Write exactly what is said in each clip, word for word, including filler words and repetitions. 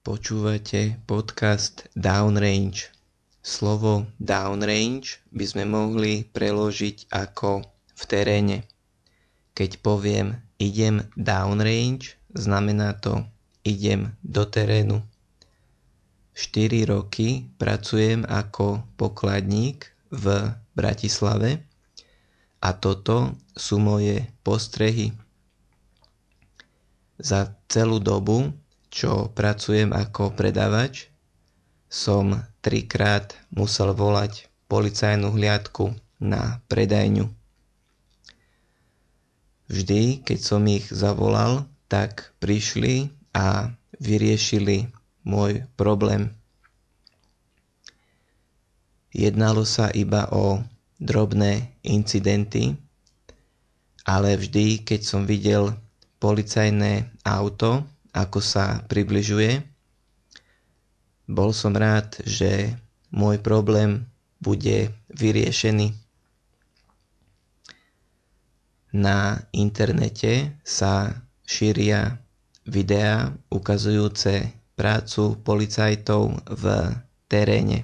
Počúvate podcast Downrange. Slovo downrange by sme mohli preložiť ako v teréne. Keď poviem idem downrange, znamená to idem do terénu. štyri roky pracujem ako pokladník v Bratislave a toto sú moje postrehy. Za celú dobu, čo pracujem ako predavač, som trikrát musel volať policajnú hliadku na predajňu. Vždy, keď som ich zavolal, tak prišli a vyriešili môj problém. Jednalo sa iba o drobné incidenty, ale vždy, keď som videl policajné auto, ako sa približuje, bol som rád, že môj problém bude vyriešený. Na internete sa šíria videá ukazujúce prácu policajtov v teréne.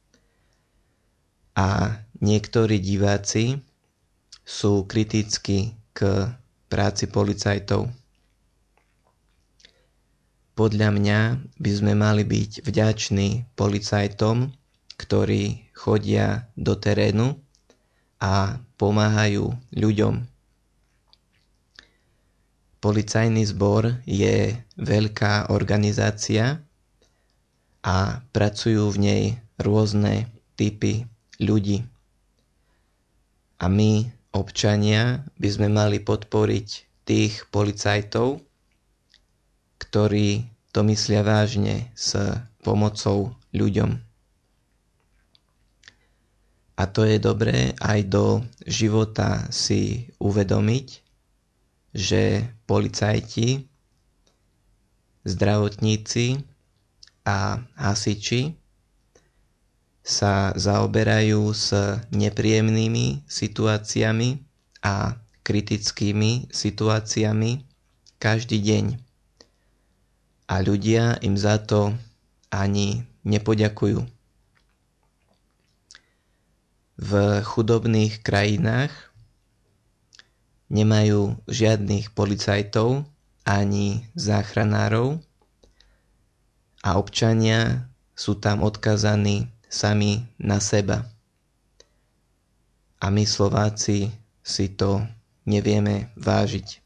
A niektorí diváci sú kritickí k práci policajtov. Podľa mňa by sme mali byť vďační policajtom, ktorí chodia do terénu a pomáhajú ľuďom. Policajný zbor je veľká organizácia a pracujú v nej rôzne typy ľudí. A my, občania, by sme mali podporiť tých policajtov, ktorí to myslia vážne s pomocou ľuďom. A to je dobré aj do života si uvedomiť, že policajti, zdravotníci a hasiči sa zaoberajú s nepríjemnými situáciami a kritickými situáciami každý deň. A ľudia im za to ani nepoďakujú. V chudobných krajinách nemajú žiadnych policajtov ani záchranárov a občania sú tam odkazaní sami na seba. A my Slováci si to nevieme vážiť.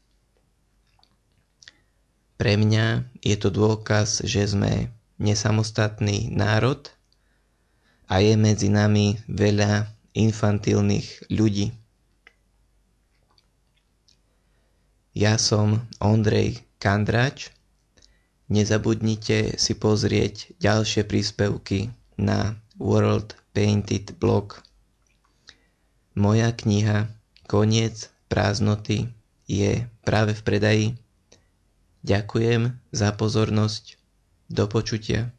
Pre mňa je to dôkaz, že sme nesamostatný národ a je medzi nami veľa infantilných ľudí. Ja som Ondrej Kandrač. Nezabudnite si pozrieť ďalšie príspevky na World Painted blog. Moja kniha Koniec prázdnoty je práve v predaji. Ďakujem za pozornosť. Do počutia.